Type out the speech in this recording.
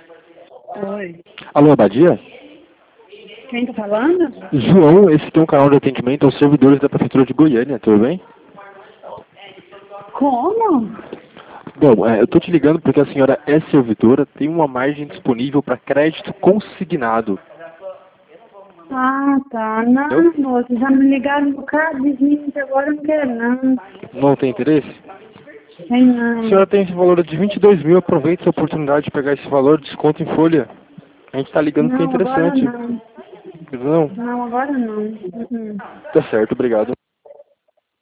Oi. Alô, Abadia? Quem tá falando? João, esse aqui é um canal de atendimento aos servidores da Prefeitura de Goiânia, tudo bem? Como? Bom, eu tô te ligando porque a senhora é servidora, tem uma margem disponível para crédito consignado. Ah, tá. Entendeu? Não, moço, já me ligaram no carro, desmente, agora eu não quero não. Não tem interesse? Tem A não. senhora tem esse valor de 22 mil, aproveite essa oportunidade de pegar esse valor, desconto em folha. A gente tá ligando porque é Não, agora interessante. não. Não? Não, agora não. Tá certo, obrigado.